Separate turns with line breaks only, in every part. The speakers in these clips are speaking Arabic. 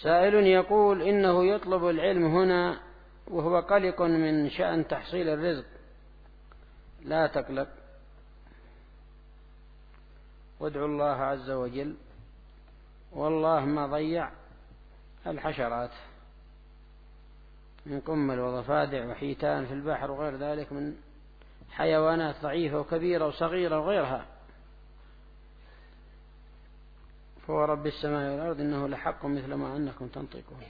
سائل يقول إنه يطلب العلم هنا وهو قلق من شأن تحصيل الرزق. لا تقلق، وادعو الله عز وجل، والله ما ضيع الحشرات من قمل وضفادع وحيتان في البحر وغير ذلك من حيوانات ضعيفة وكبيرة وصغيرة وغيرها. فهو رب السماء والأرض إنه لحق مثل ما أنكم تنطقون.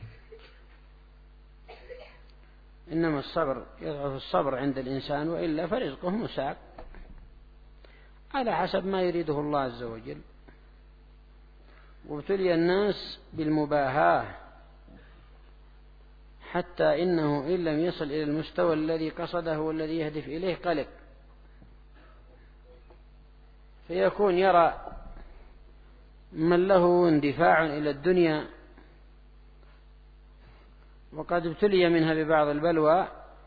إنما الصبر يضعف الصبر عند الإنسان، وإلا فرزقه مساق على حسب ما يريده الله عز وجل. وابتلي الناس بالمباهاة حتى إنه إن لم يصل إلى المستوى الذي قصده والذي يهدف إليه قلق، فيكون يرى من له اندفاع إلى الدنيا وقد ابتلي منها ببعض البلوى،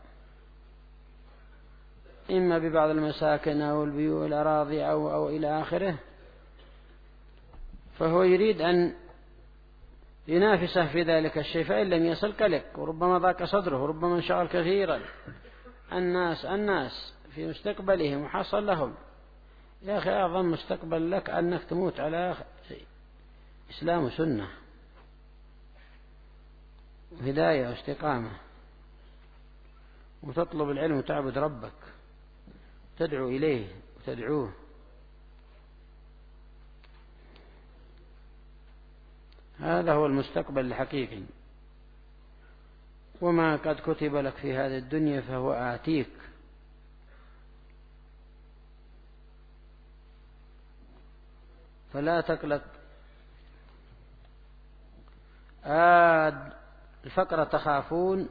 إما ببعض المساكن أو البيوت الأراضي أو إلى آخره، فهو يريد أن ينافسه في ذلك الشيء، فإن لم يصل قلق وربما ضاق صدره وربما انشغل كثيرا. الناس في مستقبلهم وحصل لهم. يا أخي أعظم مستقبل لك أنك تموت على إسلام وسنة وهداية واستقامة، وتطلب العلم وتعبد ربك، تدعو إليه وتدعوه. هذا هو المستقبل الحقيقي، وما قد كتب لك في هذه الدنيا فهو آتيك. فلا تقلق. الفقر تخافون،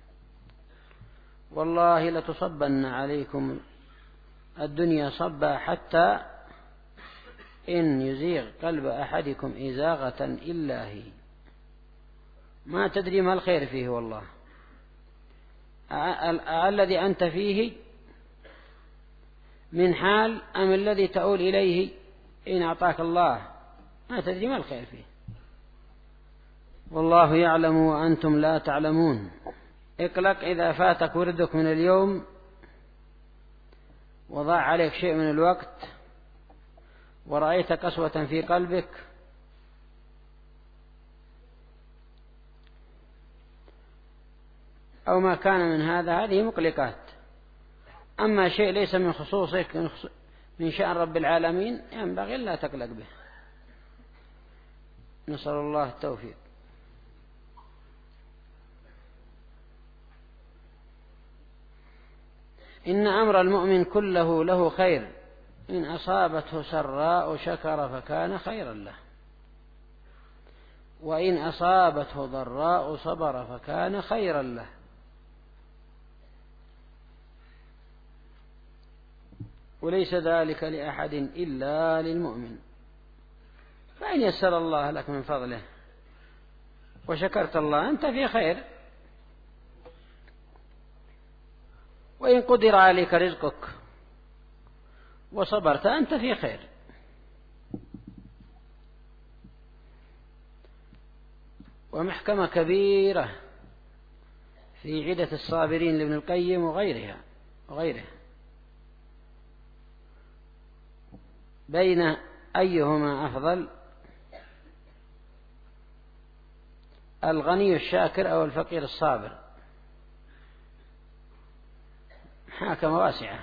والله لتصبن عليكم الدنيا صبا حتى إن يزيغ قلب أحدكم إزاغة إلا هي. ما تدري ما الخير فيه، والله الذي أنت فيه من حال أم الذي تؤول إليه إن أعطاك الله، ما تدري ما الخير فيه. والله يعلم وأنتم لا تعلمون. اقلق إذا فاتك وردك من اليوم وضاع عليك شيء من الوقت ورأيت قسوة في قلبك، أو ما كان من هذه مقلقات. أما شيء ليس من خصوصك من شأن رب العالمين ينبغي لا تقلق به. نسأل الله التوفيق. إن أمر المؤمن كله له خير، إن أصابته سراء شكر فكان خيرا له، وإن أصابته ضراء صبر فكان خيرا له. وليس ذلك لأحد إلا للمؤمن. فإن يسر الله لك من فضله وشكرت الله أنت في خير، وإن قدر عليك رزقك وصبرت أنت في خير. ومحكمة كبيرة في عدة الصابرين لابن القيم وغيره بين أيهما أفضل، الغني الشاكر أو الفقير الصابر. محاكمة واسعة،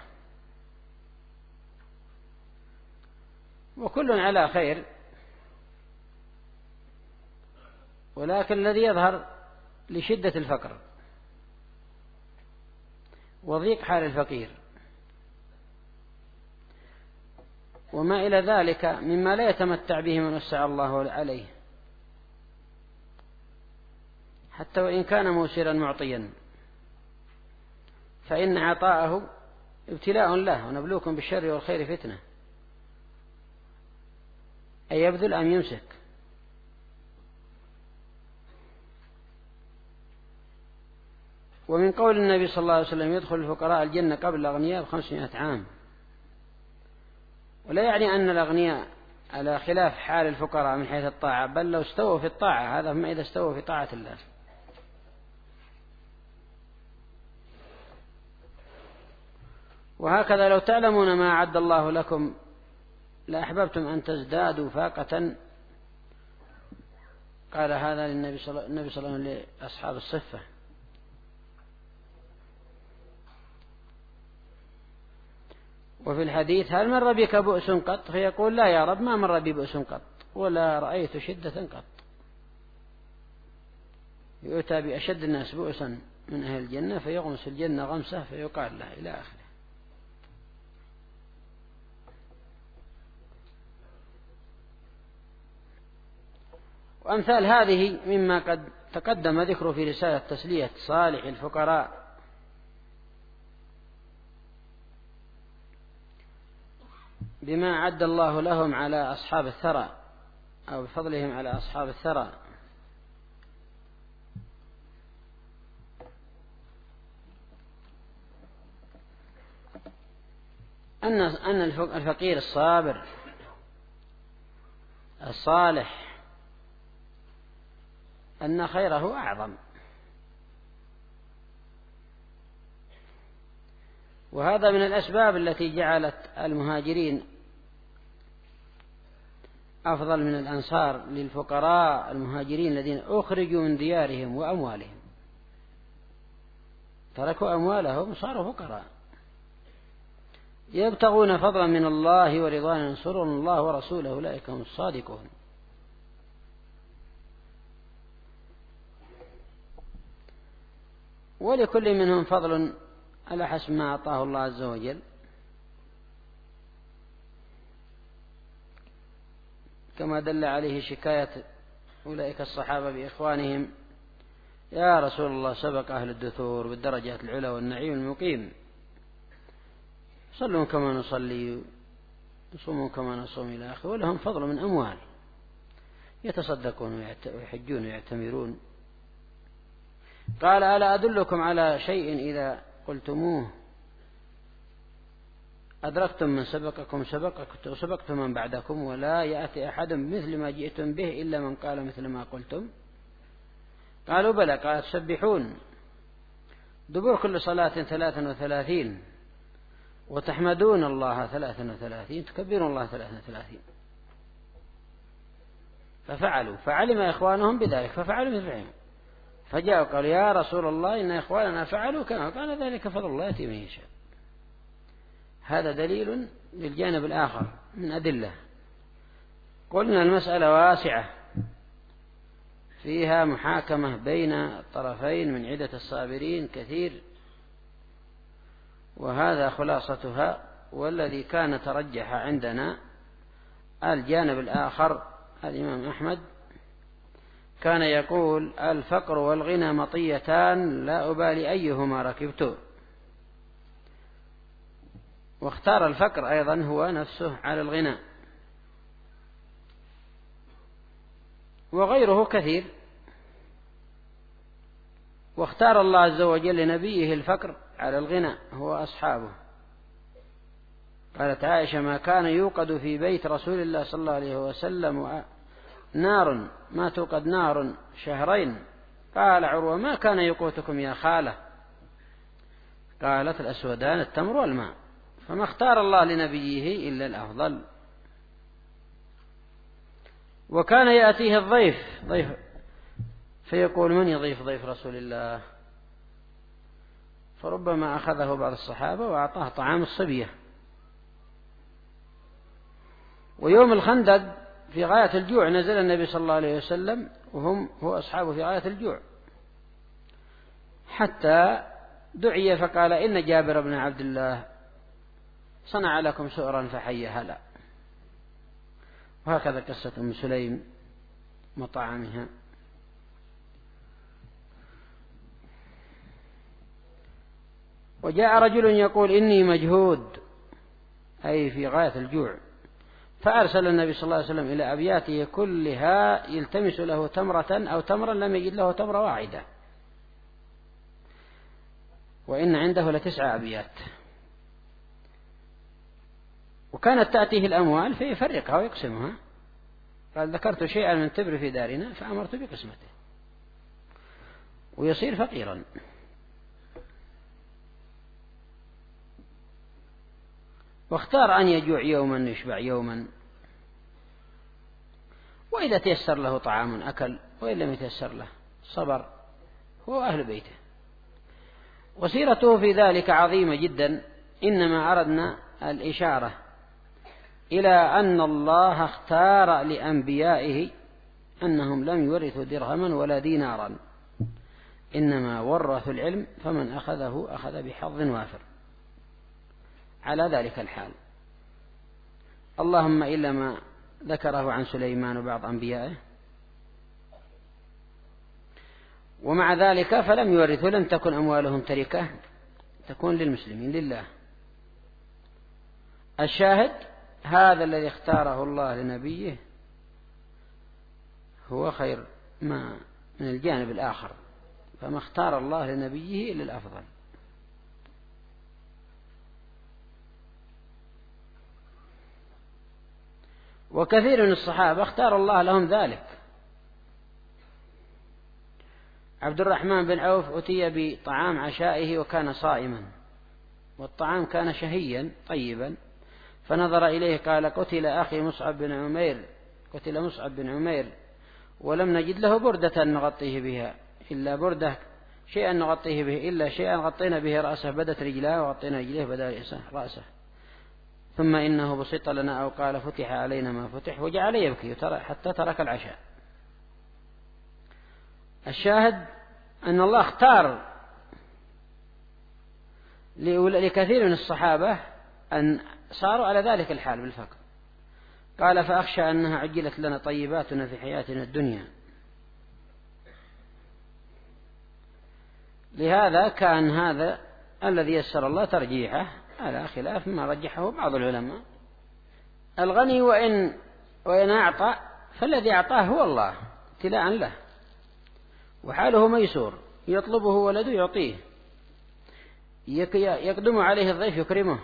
وكل على خير، ولكن الذي يظهر لشدة الفقر وضيق حال الفقير وما إلى ذلك مما لا يتمتع به من وسع الله عليه، حتى وإن كان موسرا معطيا، فإن عطاءه ابتلاء له. ونبلوكم بالشر والخير فتنة، أي يبذل أم يمسك. ومن قول النبي صلى الله عليه وسلم يدخل الفقراء الجنة قبل الأغنياء ب500 عام، ولا يعني أن الأغنياء على خلاف حال الفقراء من حيث الطاعة، بل لو استووا في الطاعة، هذا ما إذا استووا في طاعة الله. وهكذا لو تعلمون ما أعد الله لكم لأحببتم أن تزدادوا فاقة. قال هذا للنبي صلى الله عليه وسلم لأصحاب الصفة. وفي الحديث هل مر بك بؤس قط؟ فيقول لا يا رب ما مر بي بؤس قط ولا رأيت شدة قط. يؤتى بأشد الناس بؤسا من أهل الجنة فيغمس الجنة غمسة فيقال له إلى آخره. وأمثال هذه مما قد تقدم ذكره في رسالة تسلية صالح الفقراء، بما أعد الله لهم على أصحاب الثرى أو بفضلهم على أصحاب الثرى. أن الفقير الصابر الصالح أن خيره أعظم، وهذا من الأسباب التي جعلت المهاجرين أفضل من الأنصار للفقراء المهاجرين الذين أخرجوا من ديارهم وأموالهم، تركوا أموالهم صاروا فقراء يبتغون فضلا من الله ورضوانا ينصرون الله ورسوله أولئك هم الصادقون. ولكل منهم فضل على حسب ما أعطاه الله عز وجل، كما دل عليه شكاية أولئك الصحابة بإخوانهم: يا رسول الله سبق أهل الدثور بالدرجات العلى والنعيم المقيم، صلوا كما نصلي يصوموا كما نصوم إلى آخره، ولهم فضل من أموال يتصدقون ويحجون ويعتمرون. قال: ألا أدلكم على شيء إذا قلتموه أدركتم من سبقكم وسبقتم من بعدكم، ولا يأتي أحد مثل ما جئتم به إلا من قال مثل ما قلتم؟ قالوا: بلى. قال: تسبحون دبور كل صلاة 33 وتحمدون الله 33 تكبرون الله 33. ففعلوا، فعلم إخوانهم بذلك ففعلوا مثلهم، فجاءوا قالوا: يا رسول الله إن إخواننا فعلوا كما قال، ذلك فضل الله يأتي من يشاء. هذا دليل للجانب الآخر من أدلة. قلنا المسألة واسعة فيها محاكمة بين الطرفين من عدة الصابرين كثير، وهذا خلاصتها. والذي كان ترجح عندنا الجانب الآخر. الإمام أحمد كان يقول: الفقر والغنى مطيتان لا أبالي أيهما ركبت، واختار الفقر أيضا هو نفسه على الغنى، وغيره كثير. واختار الله عز وجل لنبيه الفقر على الغنى هو أصحابه. قالت عائشة: ما كان يوقد في بيت رسول الله صلى الله عليه وسلم نار ما توقد نار شهرين. قال عروة: ما كان يقوتكم يا خالة؟ قالت: الأسودان التمر والماء. فما اختار الله لنبيه إلا الأفضل. وكان يأتيه الضيف فيقول: من يضيف ضيف رسول الله؟ فربما أخذه بعض الصحابة وأعطاه طعام الصبية. ويوم الخندق في غاية الجوع نزل النبي صلى الله عليه وسلم هو أصحابه في غاية الجوع، حتى دعي فقال: إن جابر بن عبد الله صنع لكم سؤرا فحي هلا. وهكذا قصة أم سليم مطعمها. وجاء رجل يقول: إني مجهود، أي في غاية الجوع، فأرسل النبي صلى الله عليه وسلم إلى أبياته كلها يلتمس له تمرة أو تمرا، لم يجد له تمرة واحدة، وإن عنده 9 أبيات. وكانت تأتيه الأموال فيفرقها ويقسمها، قال ذكرت شيئا من تبر في دارنا فأمرت بقسمته، ويصير فقيرا. واختار أن يجوع يوما يشبع يوما، وإذا تيسر له طعام أكل، وإن لم يتيسر له صبر هو أهل بيته. وسيرته في ذلك عظيمة جدا. إنما أردنا الإشارة إلى أن الله اختار لأنبيائه أنهم لم يورثوا درهما ولا دينارا، إنما ورثوا العلم، فمن أخذه أخذ بحظ وافر على ذلك الحال. اللهم إلا ما ذكره عن سليمان وبعض أنبيائه. ومع ذلك فلم يورثوا، لم تكن أموالهم تركة، تكون للمسلمين لله. الشاهد هذا الذي اختاره الله لنبيه هو خير ما من الجانب الآخر، فما اختار الله لنبيه إلا الأفضل. وكثير من الصحابة اختار الله لهم ذلك. عبد الرحمن بن عوف أتي بطعام عشائه وكان صائما، والطعام كان شهيا طيبا، فنظر إليه قال قتل أخي مصعب بن عمير، قتل مصعب بن عمير ولم نجد له بردة نغطيه بها إلا بردة، شيئا نغطيه به إلا شيئا غطينا به رأسه، بدت رجلاه وغطينا رجليه بدل رأسه، ثم إنه بسط لنا أو قال فتح علينا ما فتح، وجعل يبكي حتى ترك العشاء. الشاهد أن الله اختار لكثير من الصحابة أن صاروا على ذلك الحال بالفقر. قال فأخشى أنها عجلت لنا طيباتنا في حياتنا الدنيا. لهذا كان هذا الذي يسر الله ترجيحه على خلاف ما رجحه بعض العلماء. الغني وإن أعطى فالذي أعطاه هو الله ابتلاء له، وحاله ميسور، يطلبه ولده يعطيه، يقدم عليه الضيف يكرمه،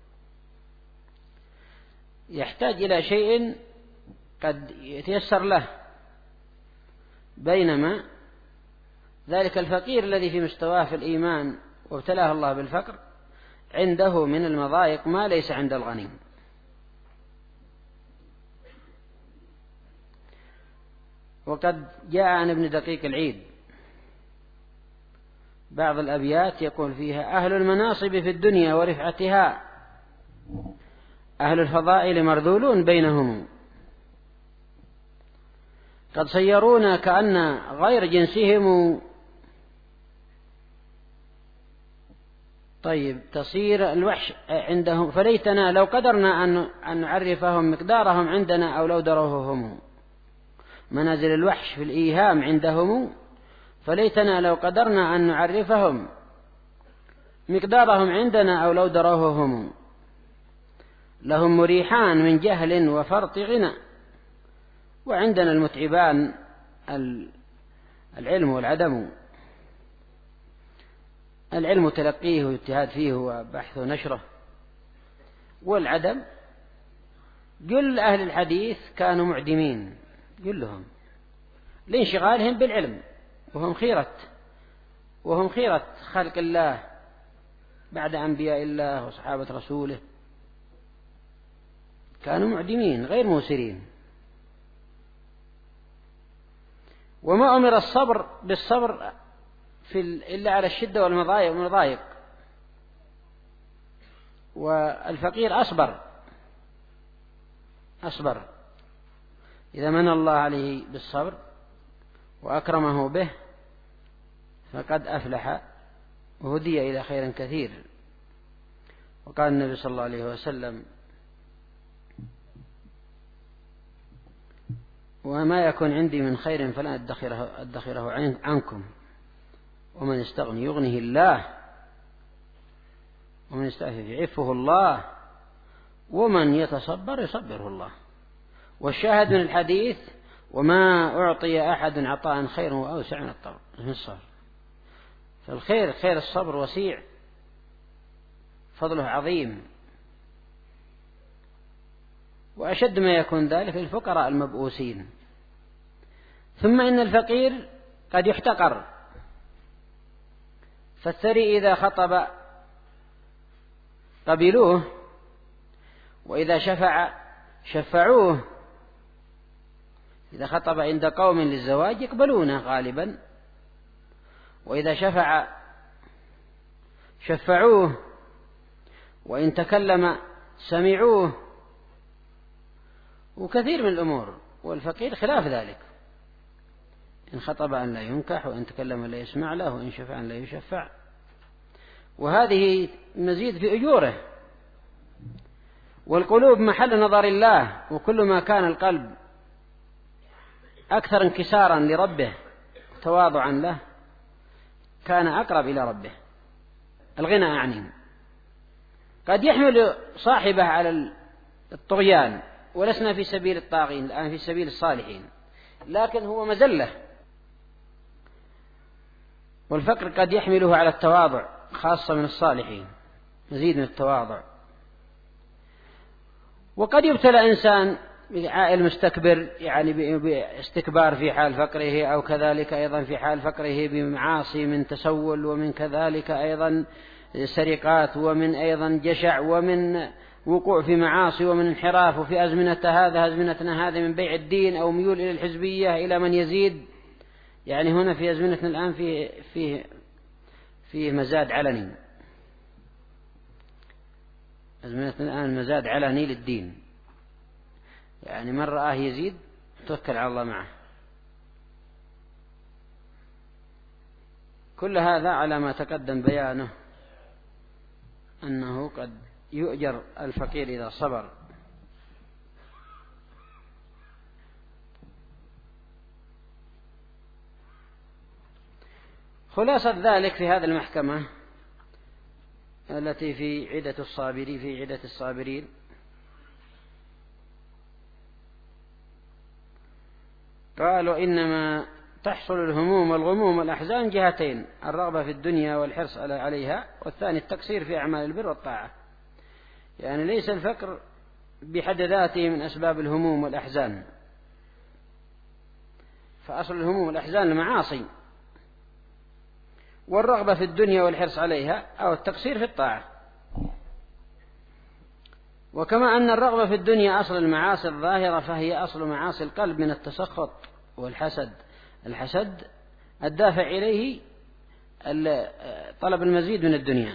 يحتاج إلى شيء قد يتيسر له، بينما ذلك الفقير الذي في مستواه في الإيمان وابتلاه الله بالفقر عنده من المضايق ما ليس عند الغني. وقد جاء عن ابن دقيق العيد بعض الأبيات يقول فيها أهل المناصب في الدنيا ورفعتها أهل الفضائل مرذولون بينهم، قد صيرونا كأن غير جنسهم. طيب تصير الوحش عندهم، فليتنا لو قدرنا أن نعرفهم مقدارهم عندنا أو لو دروه هم. منازل الوحش في الإيهام عندهم، فليتنا لو قدرنا أن نعرفهم مقدارهم عندنا أو لو دروه هم. لهم مريحان من جهل وفرط غنى، وعندنا المتعبان العلم والعدم. العلم تلقيه واجتهاد فيه وبحث ونشره، والعدم كل أهل الحديث كانوا معدمين كلهم لانشغالهم بالعلم، وهم خيرة خلق الله بعد أنبياء الله وصحابة رسوله، كانوا معدمين غير موسرين. وما أمر الصبر بالصبر إلا على الشدة والمضايق، والفقير أصبر إذا من الله عليه بالصبر وأكرمه به فقد أفلح وهدي إلى خير كثير. وقال النبي صلى الله عليه وسلم وما يكون عندي من خير فلا أدخره عنكم، ومن يستغني يغنيه الله، ومن يستعفف يعفه الله، ومن يتصبر يصبره الله. والشاهد من الحديث وما أعطي أحد عطاء خير وأوسع من الصبر. فالخير خير الصبر وسيع، فضله عظيم. وأشد ما يكون ذلك للفقراء المبؤوسين. ثم إن الفقير قد يحتقر، فالثري إذا خطب قبلوه، وإذا شفع شفعوه. إذا خطب عند قوم للزواج يقبلونه غالبا، وإذا شفع شفعوه، وإن تكلم سمعوه، وكثير من الأمور. والفقير خلاف ذلك، إن خطب أن لا ينكح، وإن تكلم لا يسمع له، وإن شفع أن لا يشفع. وهذه مزيد في أجوره. والقلوب محل نظر الله، وكل ما كان القلب أكثر انكسارا لربه تواضعا له كان أقرب إلى ربه. الغنى أعني قد يحمل صاحبه على الطغيان، ولسنا في سبيل الطاغين الآن، في سبيل الصالحين، لكن هو مزلة. والفقر قد يحمله على التواضع، خاصة من الصالحين، مزيد من التواضع. وقد يبتلى إنسان بعائل مستكبر، يعني باستكبار في حال فقره، أو كذلك أيضا في حال فقره بمعاصي من تسول، ومن كذلك أيضا سرقات، ومن أيضا جشع، ومن وقوع في معاصي، ومن انحراف. وفي أزمنتنا هذا من بيع الدين أو ميول إلى الحزبية إلى من يزيد. يعني هنا في أزمنتنا الآن في مزاد علني، أزمنتنا الآن مزاد علني للدين، يعني من رآه يزيد توكل على الله معه. كل هذا على ما تقدم بيانه أنه قد يؤجر الفقير إذا صبر. خلاصة ذلك في هذه المحكمة التي في عدة الصابرين، قالوا إنما تحصل الهموم والغموم والأحزان جهتين: الرغبة في الدنيا والحرص عليها، والثاني التقصير في أعمال البر والطاعة. يعني ليس الفقر بحد ذاته من أسباب الهموم والأحزان، فأصل الهموم والأحزان المعاصي، والرغبة في الدنيا والحرص عليها أو التقصير في الطاعة. وكما أن الرغبة في الدنيا أصل المعاصي الظاهرة، فهي أصل معاصي القلب من التسخط والحسد. الحسد الدافع إليه طلب المزيد من الدنيا،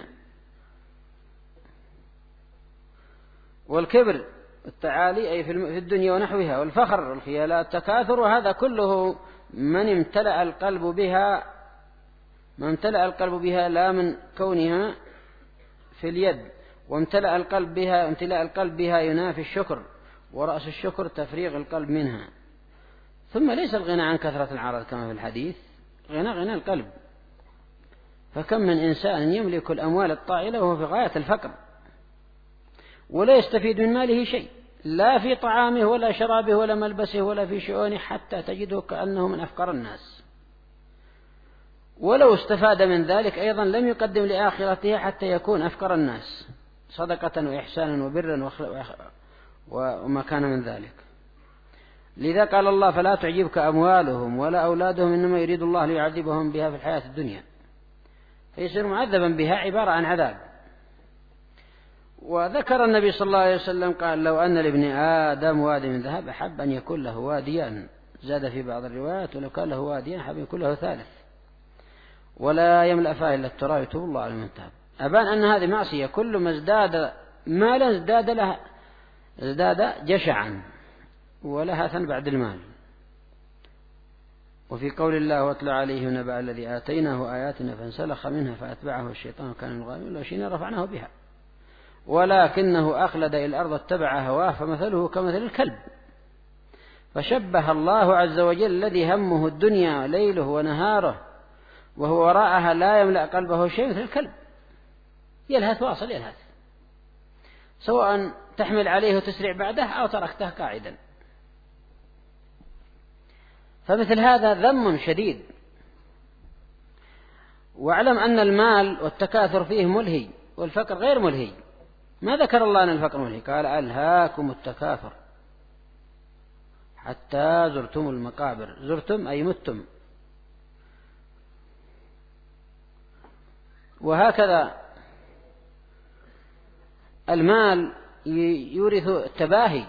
والكبر التعالي أي في الدنيا ونحوها، والفخر والخيلاء التكاثر. وهذا كله من امتلأ القلب بها لا من كونها في اليد، وامتلأ القلب بها ينافي الشكر، ورأس الشكر تفريغ القلب منها. ثم ليس الغنى عن كثرة العرض كما في الحديث، غنى القلب. فكم من إنسان يملك الأموال الطائلة وهو في غاية الفقر، ولا يستفيد من ماله شيء، لا في طعامه ولا شرابه ولا ملبسه ولا في شؤونه، حتى تجده كأنه من أفقر الناس. ولو استفاد من ذلك أيضا لم يقدم لآخرته حتى يكون أفقر الناس، صدقة وإحسانا وبرا وما كان من ذلك. لذا قال الله: فلا تعجبك أموالهم ولا أولادهم، إنما يريد الله ليعذبهم بها في الحياة الدنيا، فيصير معذبا بها، عبارة عن عذاب. وذكر النبي صلى الله عليه وسلم قال: لو أن لابن آدم واد من ذهب أحب أن يكون له واديان. زاد في بعض الروايات: ولو كان له واديان أحب أن يكون له ثالث. ولا يملأ فاه إلا التراب يتوب الله على من تاب. أبان أن هذه معصية، كل ما ازداد مالا ازداد جشعا ولهثا بعد المال. وفي قول الله: واتل عليه نبأ الذي آتيناه آياتنا فانسلخ منها فأتبعه الشيطان كان من الغاوين، لو شئنا رفعناه بها ولكنه أخلد إلى الأرض اتبع هواه فمثله كمثل الكلب. فشبه الله عز وجل الذي همه الدنيا ليله ونهاره وهو وراءها لا يملأ قلبه شيء مثل الكلب، يلهث واصل يلهث، سواء تحمل عليه وتسرع بعده أو تركته قاعدا. فمثل هذا ذم شديد. واعلم أن المال والتكاثر فيه ملهي، والفقر غير ملهي. ما ذكر الله أن الفقر ملهي، قال: ألهاكم التكاثر حتى زرتم المقابر. زرتم أي متم. وهكذا المال يورث التباهي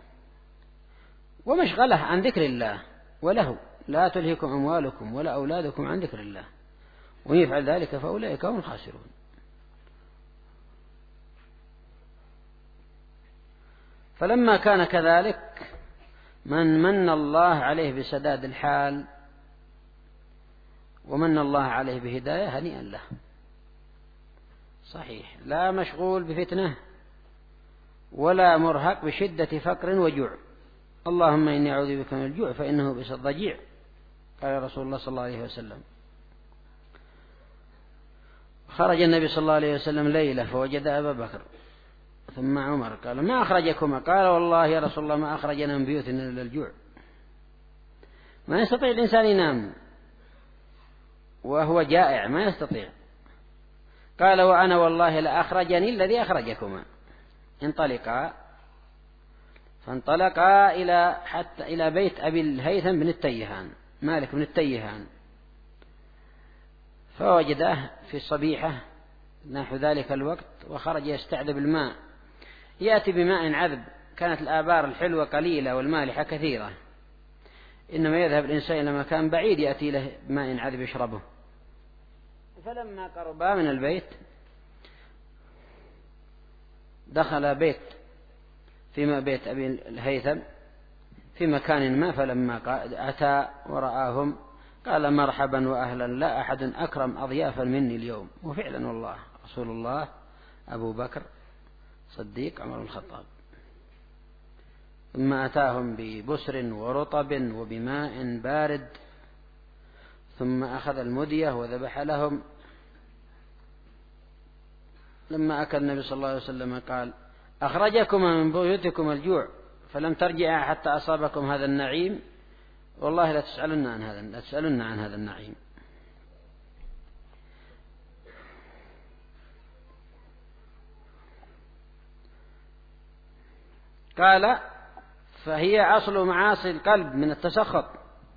ومشغلة عن ذكر الله وله. لا تلهكم أموالكم ولا أولادكم عن ذكر الله، ومن يفعل ذلك فأولئك هم الخاسرون. فلما كان كذلك من من الله عليه بسداد الحال ومن الله عليه بهداية هنيئا له. صحيح، لا مشغول بفتنة ولا مرهق بشدة فقر وجوع. اللهم إني أعوذ بك من الجوع فإنه بئس الضجيع، قال رسول الله صلى الله عليه وسلم. خرج النبي صلى الله عليه وسلم ليلة فوجد أبا بكر ثم عمر، قال ما أخرجكما؟ قال والله يا رسول الله ما أخرجنا من بيوتنا إلا الجوع. ما يستطيع الإنسان ينام وهو جائع، ما يستطيع. قال وأنا والله لأخرجني الذي أخرجكما. انطلقا، فانطلقا حتى إلى بيت أبي الهيثم بن التيهان، مالك بن التيهان، فوجده في الصبيحة نحو ذلك الوقت، وخرج يستعذب الماء، يأتي بماء عذب. كانت الآبار الحلوة قليلة والمالحة كثيرة، إنما يذهب الإنسان إلى مكان بعيد يأتي له ماء عذب يشربه. فلما قربا من البيت دخل فيما بيت أبي الهيثم في مكان ما، فلما أتى ورآهم قال مرحبا وأهلا، لا أحد أكرم أضيافا مني اليوم. وفعلا والله رسول الله أبو بكر صديق عمر الخطاب. ثم أتاهم ببسر ورطب وبماء بارد، ثم أخذ المدية وذبح لهم. لما أكل النبي صلى الله عليه وسلم قال أخرجكما من بيوتكم الجوع فلم ترجعا حتى أصابكم هذا النعيم، والله لا تسألن عن هذا النعيم. قال فهي أصل معاصي القلب من التسخط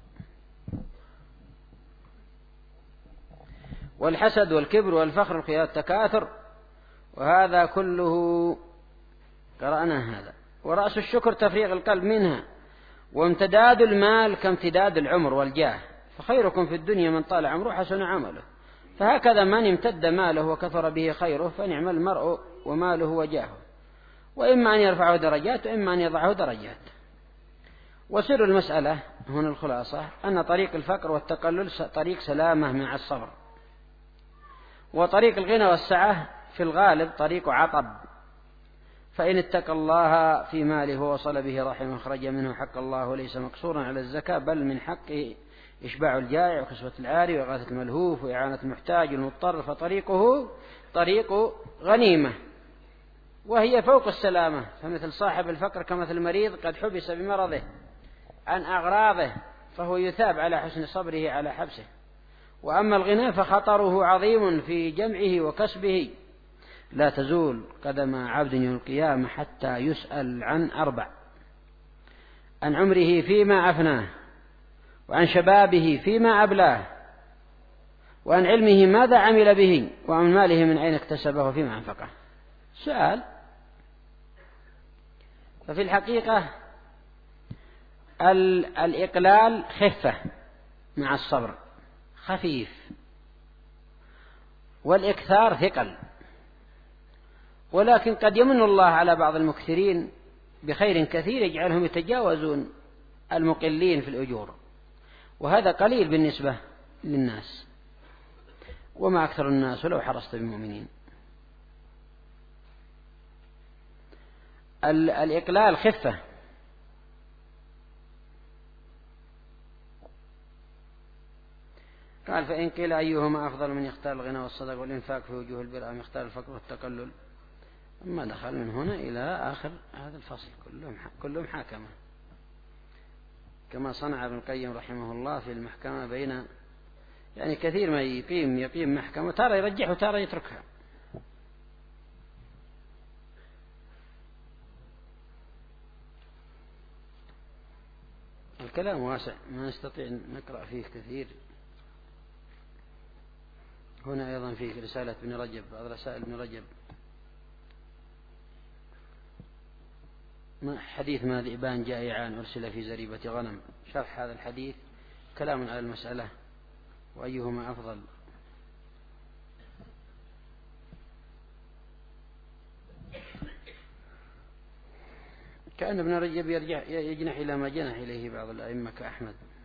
والحسد والكبر والفخر والتكاثر، وهذا كله قرأنا هذا. ورأس الشكر تفريغ القلب منها، وامتداد المال كامتداد العمر والجاه، فخيركم في الدنيا من طال عمره حسن عمله. فهكذا من امتد ماله وكثر به خيره فنعم المرء وماله وجاهه، وإما أن يرفعه درجات وإما أن يضعه درجات. وسر المسألة هنا الخلاصة أن طريق الفقر والتقلل طريق سلامة مع الصبر، وطريق الغنى والسعة في الغالب طريق عطب. فإن اتقى الله في ماله ووصل به رحمه خرج منه حق الله، وليس مقصورا على الزكاة، بل من حقه إشباع الجائع وكسوة العاري وإغاثة الملهوف وإعانة المحتاج المضطر، فطريقه طريق غنيمة وهي فوق السلامة. فمثل صاحب الفقر كمثل المريض قد حبس بمرضه عن أغراضه، فهو يثاب على حسن صبره على حبسه. وأما الغنى فخطره عظيم في جمعه وكسبه، لا تزول قدم عبد يوم القيامة حتى يسأل عن 4: عن عمره فيما أفناه، وعن شبابه فيما أبلاه، وعن علمه ماذا عمل به، وعن ماله من أين اكتسبه وفيما أنفقه. سؤال. ففي الحقيقة الإقلال خفة مع الصبر خفيف، والإكثار ثقل. ولكن قد يمن الله على بعض المكثرين بخير كثير يجعلهم يتجاوزون المقلين في الأجور، وهذا قليل بالنسبة للناس، وما أكثر الناس ولو حرصت بالمؤمنين. الإقلال خفة. قال فإن قيل أيهما أفضل من يختار الغنى والصدق والإنفاق في وجوه البر أم يختار الفقر والتقلل، أما دخل من هنا إلى آخر هذا الفصل كلهم حاكمة، كما صنع ابن القيم رحمه الله في المحكمة بين يعني كثير ما يقيم محكمة، ترى يرجح وترى يتركها. الكلام واسع ما نستطيع نقرأ فيه كثير. هنا أيضا فيه رسالة ابن رجب، بعض رسائل ابن رجب، حديث ما ذئبان جائعان أرسل في زريبة غنم، شرح هذا الحديث، كلام على المسألة وأيهما أفضل. كأن ابن رجب يجنح إلى ما جنح إليه بعض الأئمة كأحمد.